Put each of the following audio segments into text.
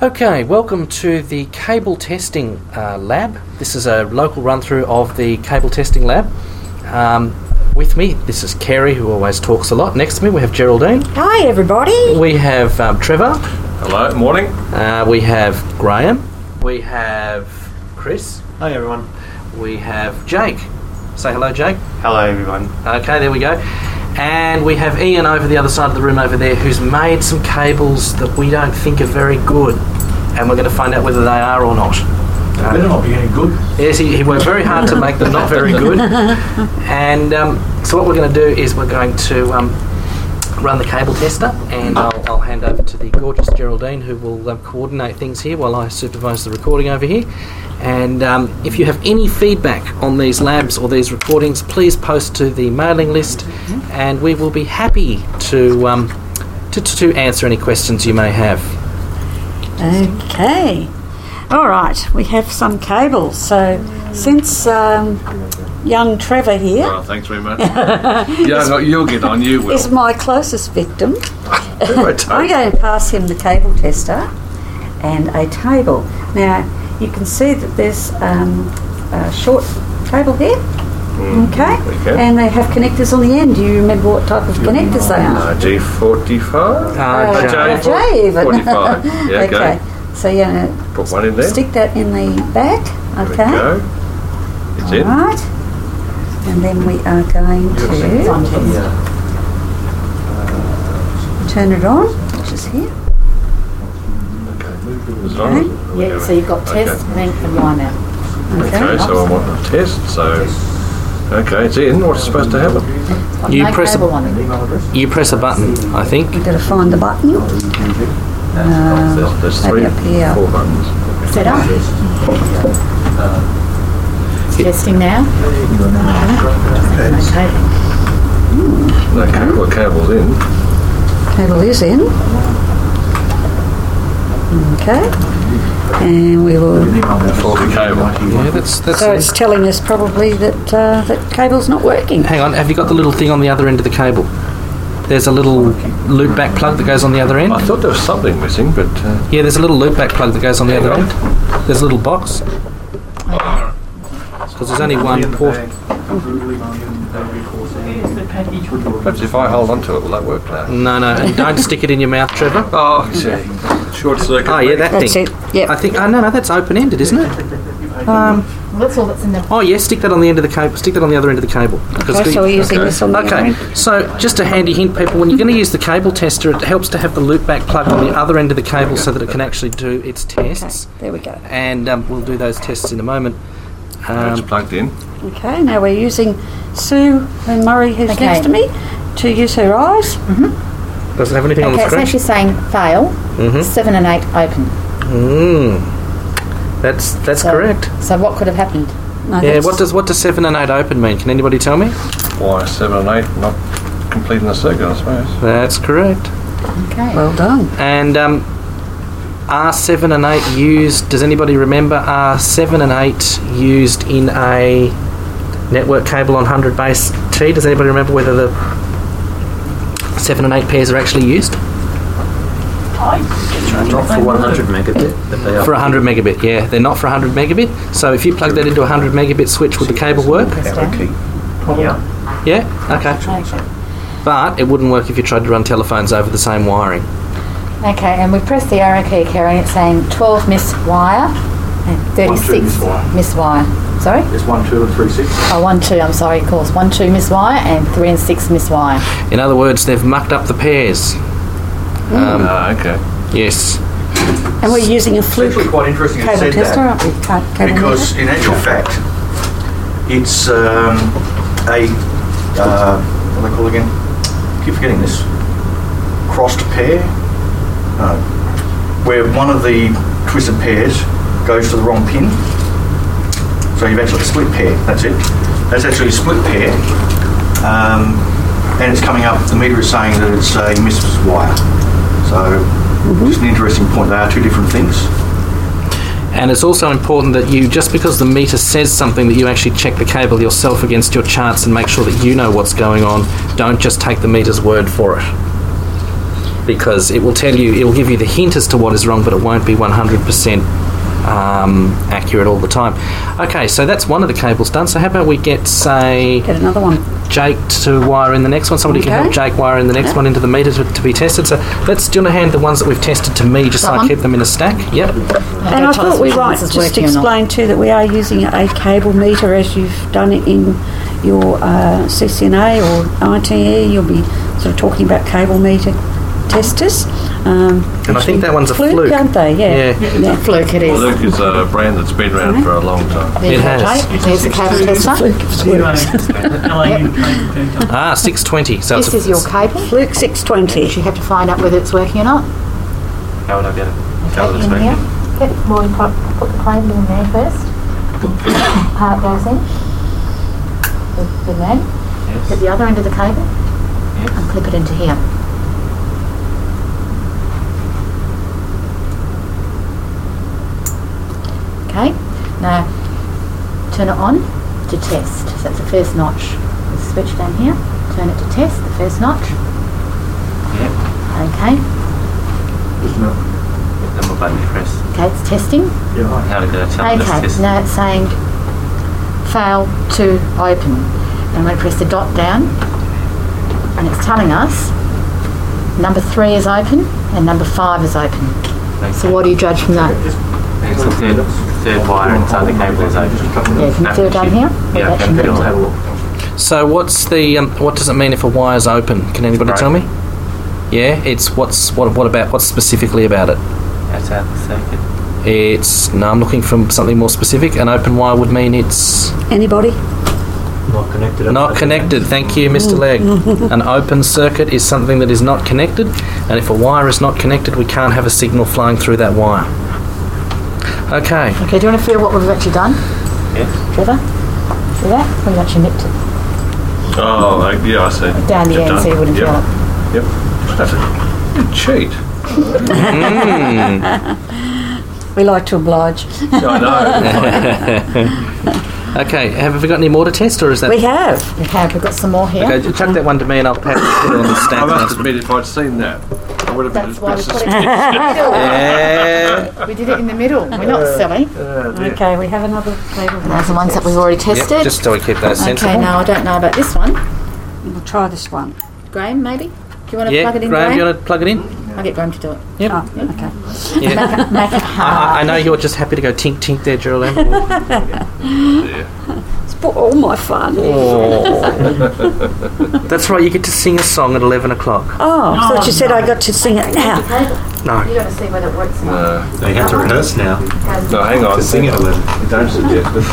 Okay, welcome to the cable testing lab. This is a local run-through of the cable testing lab. With me, this is Kerry, who always talks a lot. Next to me, we have Geraldine. Hi, everybody. We have Trevor. Hello, morning. We have Graham. We have Chris. Hi, everyone. We have Jake. Say hello, Jake. Hello, everyone. Okay, there we go. And we have Ian over the other side of the room over there, who's made some cables that we don't think are very good. And we're going to find out whether they are or not. They better not be any good. Yes, he worked very hard to make them not very good. And so what we're going to do is we're going to run the cable tester, and I'll hand over to the gorgeous Geraldine, who will coordinate things here while I supervise the recording over here. And if you have any feedback on these labs or these recordings, please post to the mailing list, and we will be happy to answer any questions you may have. Okay. All right, we have some cables. So since young Trevor here Oh, thanks very much. You'll get on, you will. is my closest victim, Right, I'm going to pass him the cable tester and a table. Now, you can see that there's a short cable here, okay? And they have connectors on the end. Do you remember what type of connectors they are? G45? J even. 45. Yeah, okay. So you're going to Put one in there. stick that in the back, There we okay? go. It's in. All right. And then we are going to turn it on, which is here. Is it on? Okay. Yeah, so you've got test, length and line out. Okay, so I want to test, so... Okay, it's in. What's supposed to happen? You No press cable one. You press a button, I think. You've got to find the button. There's maybe up here. 4 buttons. Set up. Testing now. Okay, well, cable's in. Cable is in. Okay. And we will... Faulty cable. Yeah, that's. So it's telling us probably that that cable's not working. Hang on, have you got the little thing on the other end of the cable? There's a little loop back plug that goes on the other end. I thought there was something missing, but... Yeah, there's a little loop back plug that goes on the other end. There's a little box. Because there's only one port. Perhaps if I hold on to it, will that work now? No, and don't stick it in your mouth, Trevor. Oh, gee. Short circuit. Oh, yeah, that That's thing. it. Yep. I think. Oh, no, that's open-ended, isn't it? Well, that's all that's in the... Oh, yes, stick that on the end of the cable. Stick that on the other end of the cable. Okay, so we're using this on the other Okay, end. so just a handy hint, people, when you're going to use the cable tester, it helps to have the loop back plug on the other end of the cable so that it can actually do its tests. Okay, there we go. And we'll do those tests in a moment. It's plugged in. Okay, now we're using Sue and Murray, who's Okay. next to me, to use her eyes. Does it have anything on the Okay, it's screen? actually saying fail, 7 and 8 open. That's So- correct. So what could have happened? No, Yeah, that's- what does 7 and 8 open mean? Can anybody tell me? Why 7 and 8 not completing the circuit, I suppose. That's correct. Okay. Well done. And are 7 and 8 used, does anybody remember, are 7 and 8 used in a network cable on 100 base T? Does anybody remember whether the 7 and 8 pairs are actually used? Not for 100 megabit, but they are. For 100 megabit, yeah. They're not for 100 megabit. So if you plug that into a 100 megabit switch, would the cable work? Yeah. Yeah? Okay. But it wouldn't work if you tried to run telephones over the same wiring. Okay, and we press the arrow key, Kerry, and it's saying 12 miss wire and 36 miss wire. Sorry? There's 1, 2 and 3, 6. Oh, 1, 2, I'm sorry, of course. 1, 2 miss wire and 3 and 6 miss wire. In other words, they've mucked up the pairs. Okay. Yes. And we're using a It's fluke actually quite interesting you cable said tester, that, aren't we? Cable because meter. in actual fact, it's what do they call it again? Keep forgetting this. Crossed pair, where one of the twisted pairs goes to the wrong pin. So you've actually got a split pair. That's it. That's actually a split pair, and it's coming up. The meter is saying that it's a missed wire. So just an interesting point. They are two different things. And it's also important that you, just because the meter says something, that you actually check the cable yourself against your charts and make sure that you know what's going on. Don't just take the meter's word for it. because it will tell you, it will give you the hint as to what is wrong, but it won't be 100% accurate all the time. Okay, so that's one of the cables done. So how about we get, say, Get another one. Jake to wire in the next one. Somebody can help Jake wire in the next one into the meter to be tested. So do you want to hand the ones that we've tested to me, just so I keep them in a stack? Yep. And I thought we might just explain too that we are using a cable meter as you've done it in your CCNA or ITE. You'll be sort of talking about cable meter testers. And I think that one's a Fluke. Aren't they? Yeah. Fluke it is. Fluke is a brand that's been around for a long time. It has. There's the cable tester. 620. So This is your cable. Fluke 620. You have to find out whether it's working or not. How would I get it? How would I In expect here. it? Well, you put the cable in there first. How it goes in. The red. Yes. At the other end of the cable. Yes. And clip it into here. Okay, now turn it on to test. So that's the first notch. The switch down here, turn it to test, the first notch. Yep. Okay, Then what button do you press? okay, it's testing. How to go tell me this Okay, test? now it's saying fail to open. And I'm going to press the dot down and it's telling us number 3 is open and number 5 is open. So what do you judge from that? It's the third wire inside the cable is open. Yeah, can you see it down here? Yeah, That's can red. have a look. So what's the what does it mean if a wire's open? Can anybody Right. tell me? Yeah, it's what's specifically about it? That's out the circuit. It's I'm looking for something more specific. An open wire would mean it's Anybody? Not connected. not connected. Thank you, Mr. Legg. An open circuit is something that is not connected, and if a wire is not connected, we can't have a signal flowing through that wire. Okay. Okay, do you want to feel what we've actually done? Yes. Trevor? See that? We've actually nipped it Oh, yeah, I see. down the You've end done- so you wouldn't yep. feel it. Yep. That's a you cheat. We like to oblige. I know. Okay. Have we got any more to test, or is that? We have. Okay, we've got some more here. Okay, chuck that one to me, and I'll put it on the stack. I must admit, if I'd seen that, I would have been That's why we put it in suspicious. the middle. Yeah. We did it in the middle. We're not silly. Okay, we have another cable. Those are ones that we've already tested. Yep, just so we keep those sensible. Okay, now I don't know about this one. We'll try this one. Graham, maybe? Do you want to Yeah, plug it in, Graham, Graham? do you want to plug it in? I'll get Graham to do it. Yep. Oh, okay. Yeah. Make it hard. I know you're just happy to go tink tink there, Geraldine. Spoil all my fun. That's right, you get to sing a song at 11 o'clock. Oh, I thought you said I got to sing it now. No. You've got to see whether it works or not. No, You have to rehearse now. hang on. Sing it a little. You don't suggest it.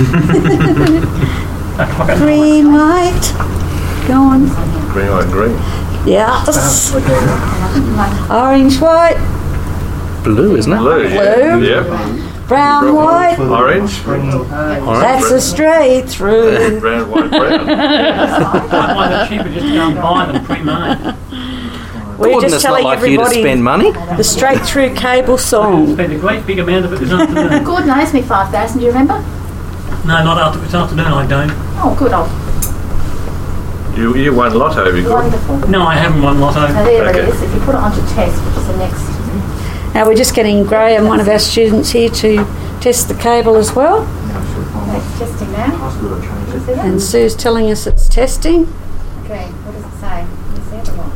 Green light. Go on. Green, white, green. Yes. Orange, white, Blue, isn't it? Blue. Blue. Yep. brown, white. Orange. That's a straight through. Brown, white, brown. Why the cheaper just go and buy them pre-made? We're Gordon, just it's not telling like you to everybody spend money. the straight through cable song. Spend a great big amount of it this afternoon. Gordon owes me 5,000, do you remember? No, not after this afternoon, I don't. Oh, good. Oh, You won lotto, have you got? wonderful. No, I haven't won lotto. Now there Okay. it is. If you put it onto test, which is the next. Now we're just getting Graham, one of our students here, to test the cable as well. It's testing now. Can you see that? And Sue's telling us it's testing. Okay, what does it say? Can you see it or not?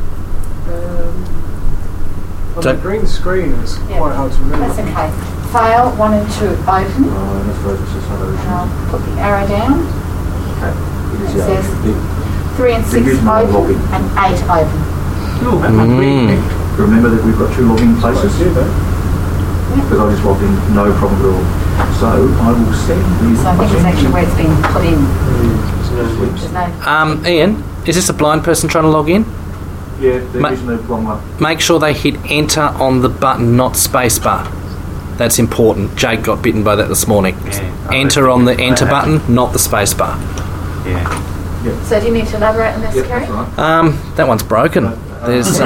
On the green screen, it's Yeah. quite hard to read. That's okay. Fail 1 and 2 open. And I'll put the arrow down. It says 3 and 6 open and 8 open. Remember that we've got 2 logging places? Because I just logged in, no problem at all. So I will send these. So I think it's actually where it's been put in. There's no. Ian, is this a blind person trying to log in? Yeah, they're Ma- using the wrong one. Make sure they hit enter on the button, not spacebar. That's important. Jake got bitten by that this morning. Yeah. Enter on the enter button, not the spacebar. Yeah. So do you need to elaborate on this, Yep, Kerry? that's right. That one's broken. There's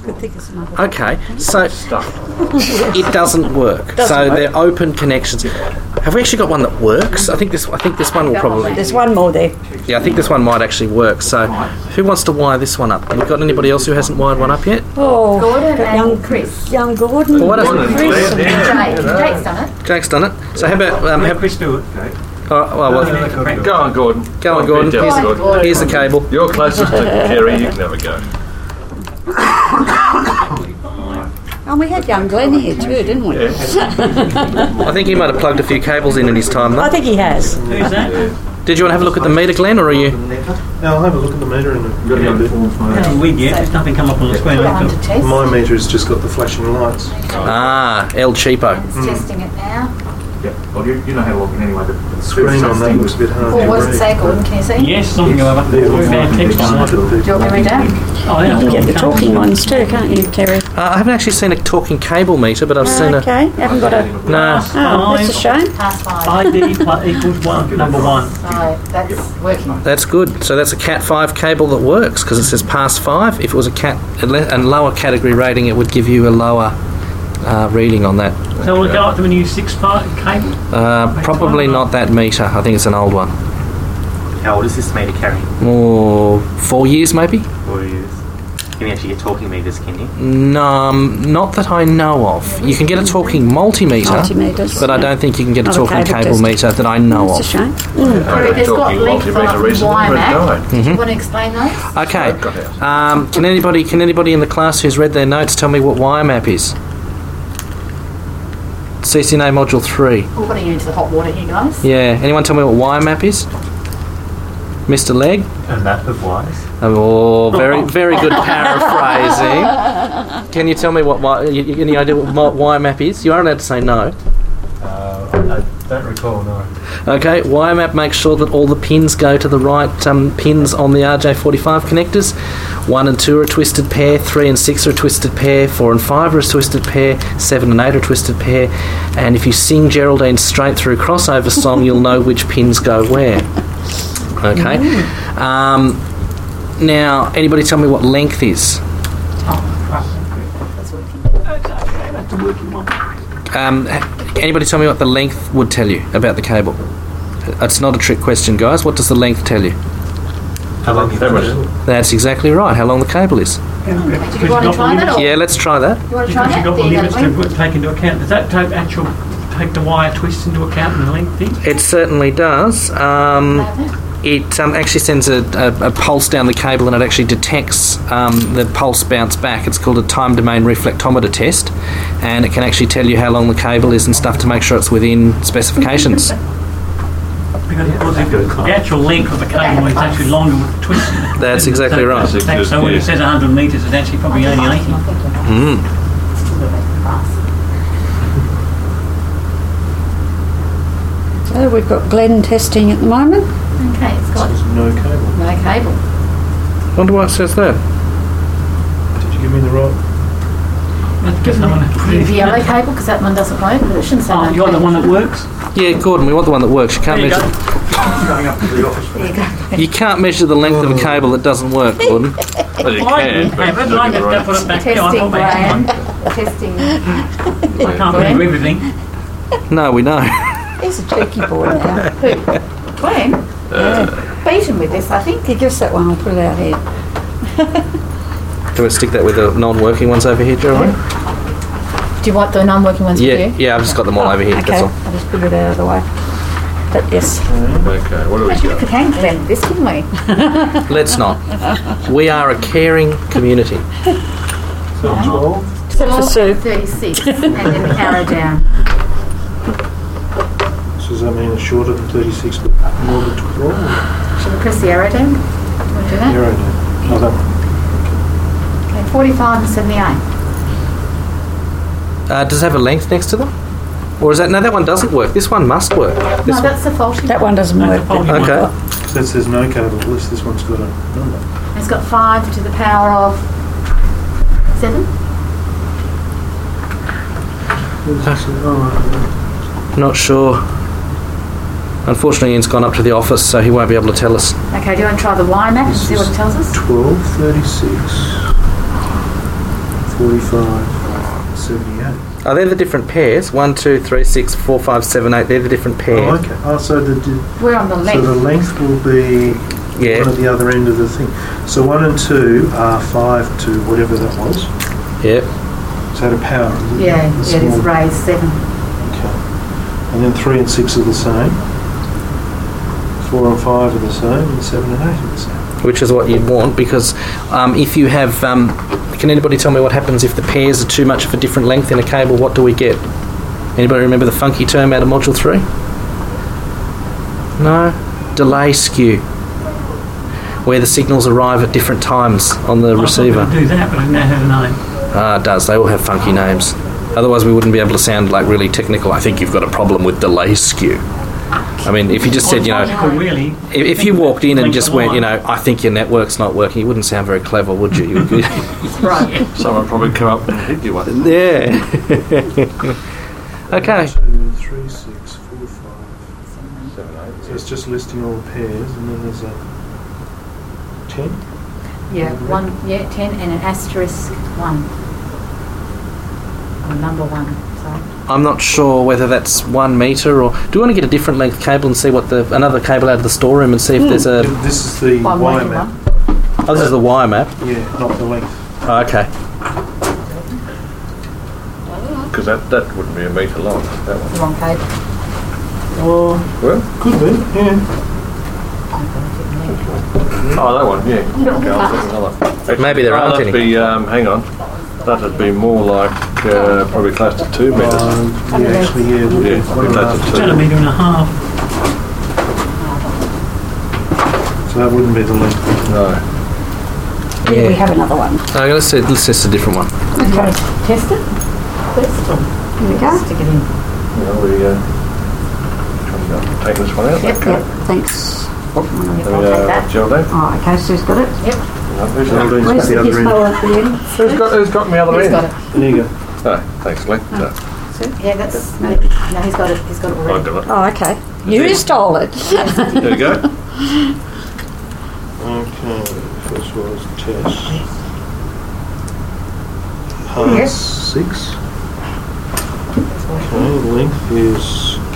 Good thing it's another. Okay, so it doesn't work. So they're open connections. Have we actually got one that works? I think this one will probably. There's one more there. Yeah, I think this one might actually work. So, who wants to wire this one up? Have we got anybody else who hasn't wired one up yet? Oh, Gordon got and Chris. Young Gordon. Well, why doesn't Chris. Jake's done it. Jake's done it? So how about have Chris do it. all right, well, Go on, Gordon. go on, Gordon. Go on, Gordon. Here's the cable. You're closest to Kerry, you can have a go. And we had young Glenn here too, didn't we? I think he might have plugged a few cables in his time, I though. think he has. Who's that? Did you want to have a look at the meter, Glenn, or are you? I'll have a look at the meter in a Got any other forms, mate? Hasn't we yet? There's nothing come up on the screen. Put it on to test. My meter's just got the flashing lights. Ah, El Cheapo. It's testing it now. Yeah. Well, you know how to log in anyway. The Screen on that looks a bit hard What to was it read. say, Gordon? Can you see? Yes, something over. Bad text on it. Do you want me to read out? Oh, yeah. You can get the talking ones too, can't you, Terry? I haven't actually seen a talking cable meter, but I've seen a. Okay, haven't got a. No. Oh, that's a shame. Past 5. ID equals 1, number 1. So that's working. That's good. So that's a Cat 5 cable that works because it says past 5. If it was a Cat and lower category rating, it would give you a lower reading on that. So will it go up to a new 6-part cable? Probably not that meter. I think it's an old one. How old is this meter carry? Or 4 years maybe? 4 years. Can you actually get talking meters, can you? No, not that I know of. You can get a talking multimeter, Multimeters. but I don't think you can get a Not a talking cable cable test. meter that I know That's a of. shame. Terry, there's got Talking links on multimeter it recently, from but it YMAP. died. Do you want to explain those? Okay. Can anybody in the class who's read their notes tell me what YMAP is? CCNA Module 3. We're putting you into the hot water here, guys. Yeah. Anyone tell me what YMAP is? Mr. Legg? A map of wires. Oh, very good paraphrasing. Can you tell me any idea what YMAP is? You are allowed to say no. I don't recall, no. Okay, YMAP makes sure that all the pins go to the right pins on the RJ45 connectors. 1 and 2 are a twisted pair, 3 and 6 are a twisted pair, 4 and 5 are a twisted pair, 7 and 8 are a twisted pair, and if you sing Geraldine's straight through crossover song, you'll know which pins go where. Okay. Now, anybody tell me what length is? Anybody tell me what the length would tell you about the cable? It's not a trick question, guys. What does the length tell you? How long is That's exactly right, how long the cable is. Do you want to try that? Or Yeah, let's try that. you want to try Because that? you've got the There you limits go, Glenn. to take into account. Does that take the wire twist into account and the length thing? It certainly does. It actually sends a pulse down the cable and it actually detects the pulse bounce back. It's called a time domain reflectometer test, and it can actually tell you how long the cable is and stuff to make sure it's within specifications. Because the actual length of the cable is actually longer with the twist. That's exactly right. So when it says 100 metres, it's actually probably only 80. So we've got Glenn testing at the moment. Okay, it's got No cable. no cable. Wonder why it says that. Did you give me the right? Give them The yellow cable, because that one doesn't work, but it shouldn't say Oh, no you want the cable. one that works? Yeah, Gordon, we want the one that works. You can't There you measure. go. Going up to the office for There you go. You can't measure the length of a cable that doesn't work, Gordon. Well, you Like can. it, have it, like it, don't put it back. Go on, Testing, put it back. Graham. Testing. I can't do everything. No, we know. He's a cheeky boy now. Glenn? Beat him with this, I think. He gives that one, I'll put it out here. Do we stick that with the non-working ones over here, Geraldine? Do you want the non-working ones with you? Yeah, I've just got them all over here. Okay, That's all. I'll just put it out of the way. But yes, Okay, what do we Actually, we got? could hang Glenn with this, couldn't we? Let's not. We are a caring community. except for Sue. 36, and then the arrow down. So does that mean it's shorter than 36 but more than 12? Should we press the arrow down? Do you want to do that? Arrow down. Oh, that one. Okay, 45 and 78. Does it have a length next to them? Or is that... No, that one doesn't work. This one must work. This No, one. that's the faulty That one doesn't work. Okay. So that says no cable, at least this one's got a number. It's got 5 to the power of 7. Not sure. Unfortunately, Ian's gone up to the office, so he won't be able to tell us. Okay, do you want to try the Y map and see what it tells us? 12, 36. 45, 78. Oh, they're the different pairs. 1, 2, 3, 6, 4, 5, 7, 8. They're the different pairs. Oh, okay. Oh, so We're on the so the length. length will be Yeah. one at the other end of the thing. So 1 and 2 are 5 to whatever that was. Yep. Is that a power? Is it? Yeah, The it is small- raised 7. Okay. And then 3 and 6 are the same. 4 and 5 are the same, and 7 and 8 are the same. Which is what you'd want, because if you have... can anybody tell me what happens if the pairs are too much of a different length in a cable? What do we get? Anybody remember the funky term out of Module 3? No? Delay skew. Where the signals arrive at different times on the receiver. I do that, but I didn't know how to name. Ah, it does. They all have funky names. Otherwise we wouldn't be able to sound like really technical. I think you've got a problem with delay skew. I mean, if you just said, you know... Really, If you walked in and just went, you know, I think your network's not working, you wouldn't sound very clever, would you? Right. Someone probably come up and hit you one. Yeah. Okay. 2, 3, 6, 4, 5, 7, 8. So it's just listing all the pairs, and then there's a 10. Yeah, 10 and an asterisk 1. Or number 1, sorry. I'm not sure whether that's 1 metre or... Do you want to get a different length cable and see what another cable out of the storeroom and see if there's a... This is the One wire metre map. one. Oh, this is the wire map. Yeah, not the length. Oh, okay. Because that wouldn't be a metre long, that one. The wrong cable. Oh, Well, could be, yeah. oh, that one, yeah. Okay, I'll take another. Actually, Maybe there aren't that'd any. be, hang on. That'd be more like probably close to 2 metres. Yeah, actually, yeah. it would be Yeah, one and a close half. to it's 2. a metre and a half. So that wouldn't be the length. No. Yeah, we have another one. Okay, let's test a different one. Okay, test it. First. Here we go. Stick it in. Well, we take this one out. Yep, Okay. Yep, thanks. I'll take that. Geraldine. Oh, okay, Sue's got it. Yep, Who's Geraldine's Where's got the the other end. gizmo at the end? who's got me other he's end? got it. There you go. Oh, thanks, Lee. No, Yeah, that's... No, he's got it. He's got it I already. got it. Oh, okay. You stole it. There you go. Okay, first was test. Yes. Pass 6. Okay, length is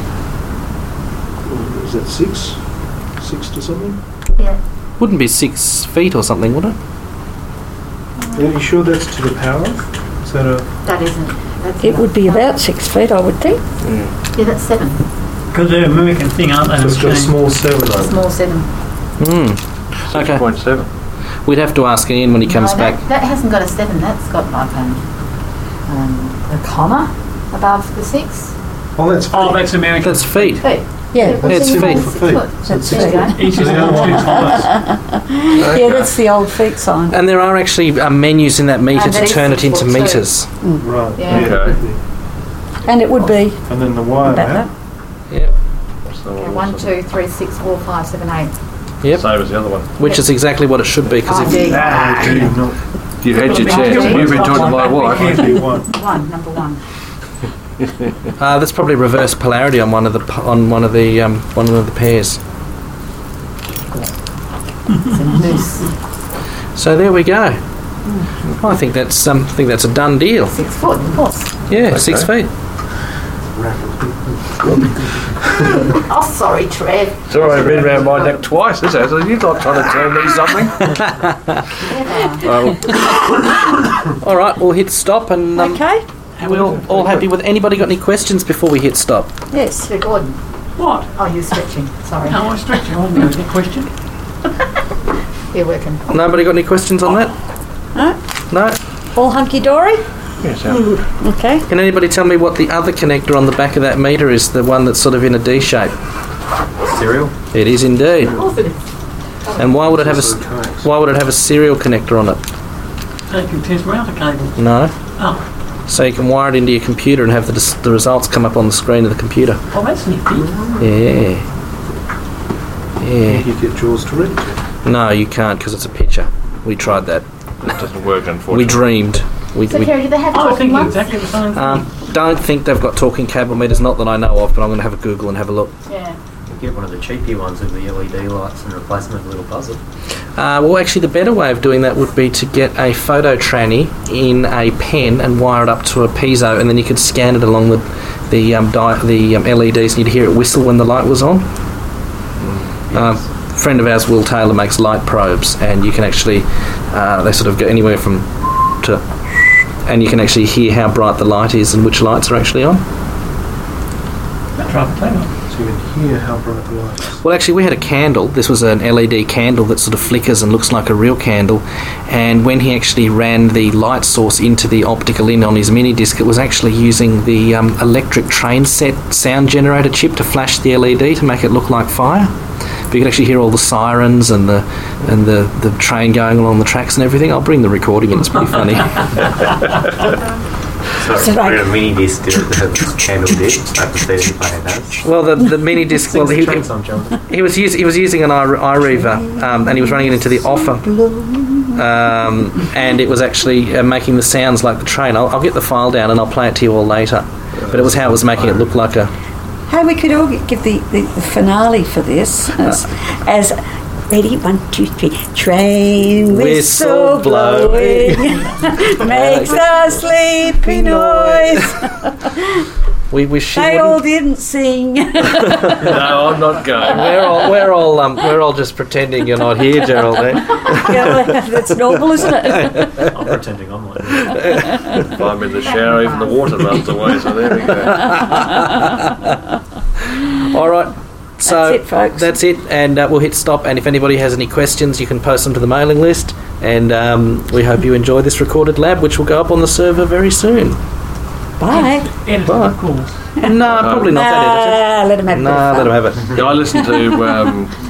that 6? 6 to something? Yeah. Wouldn't be 6 feet or something, would it? Are you sure that's to the power? Is that a... That isn't. That's It would be about 6 feet, I would think. Yeah, that's 7. Because they're an American thing, aren't they? So it's got a Shane? small 7 on it. Small 7. Hmm. Okay. 6.7. We'd have to ask Ian when he comes No, back. That hasn't got a 7. That's got like a comma above the 6. Oh, that's Oh, that's American. That's feet. Feet. Yeah, Yeah, it's feet. For feet. That's There you go. Each is on 2 tires. yeah, that's the old feet sign. And there are actually menus in that meter And to that is turn it into 6.2. meters. Right. Yeah. Okay. And it would be And then the wire about map. that. Yep. So Okay, 1, 2, 3, 6, 4, 5, 7, 8. Yep. Same as the other one. Which is exactly what it should be, because Oh, if there you go. I do not. You had your chance. You've been talking to my wife. Maybe one. 1, number 1. that's probably reverse polarity on one of the pairs. It's a loose. So there we go. I think that's a done deal. 6 foot, of course. Yeah, 6 feet. Oh, sorry, Trev. It's already been around my neck twice, this has. You're not trying to tell me something. All right, we'll hit stop, and Okay? we're all happy with. Anybody got any questions before we hit stop? Yes. Sir Gordon. What? Oh, you're stretching. Sorry. No, I'm stretching. I wasn't going to get a question. You're working. Nobody got any questions on that? No? All hunky-dory? Yes, Okay. Can anybody tell me what the other connector on the back of that meter is? The one that's sort of in a D shape. Serial? It is indeed. Of course it is. And why would it have a serial connector on it? So you can test router cables. No. Oh, So you can wire it into your computer and have the results come up on the screen of the computer. oh, that's nifty. Yeah. Yeah. You get yours to read. No, you can't because it's a picture. We tried that. It doesn't work, unfortunately. We dreamed. We So, Kerry, do they have I was talking thinking ones? exactly the same thing. don't think they've got talking cable meters, not that I know of, but I'm going to have a Google and have a look. Yeah. get one of the cheapy ones with the LED lights and replace them with a little buzzer. Well, actually, the better way of doing that would be to get a photo tranny in a pen and wire it up to a piezo, and then you could scan it along the LEDs, and you'd hear it whistle when the light was on. A friend of ours, Will Taylor, makes light probes, and you can actually they sort of go anywhere from to, and you can actually hear how bright the light is and which lights are actually on. That's rather clever. So you can hear how bright the light is. Well, actually, we had a candle. This was an LED candle that sort of flickers and looks like a real candle. And when he actually ran the light source into the optical in on his mini disc, it was actually using the electric train set sound generator chip to flash the LED to make it look like fire. But you can actually hear all the sirens and the train going along the tracks and everything. I'll bring the recording in. It's pretty funny. So we're a mini disc did it have candle did like the CD player does. Well, the mini disc. Well, he was using an iReaver, and he was running it into the offer, and it was actually making the sounds like the train. I'll get the file down and I'll play it to you all later. But it was how it was making it look like a. Hey, we could all give the finale for this as ready, 1, 2, 3. Train whistle blowing makes a sleepy noise. We wish they all didn't sing. No, I'm not going. We're all just pretending you're not here, Geraldine. Yeah, that's normal, isn't it? I'm pretending I'm like If I'm in the shower, even the water runs away, so there we go. All right. So that's it, folks. That's it, and we'll hit stop. And if anybody has any questions, you can post them to the mailing list. And we hope you enjoy this recorded lab, which will go up on the server very soon. Bye. Editor, of course. No, probably not that editor. Let them have it. No, let them have it. Yeah, I listened to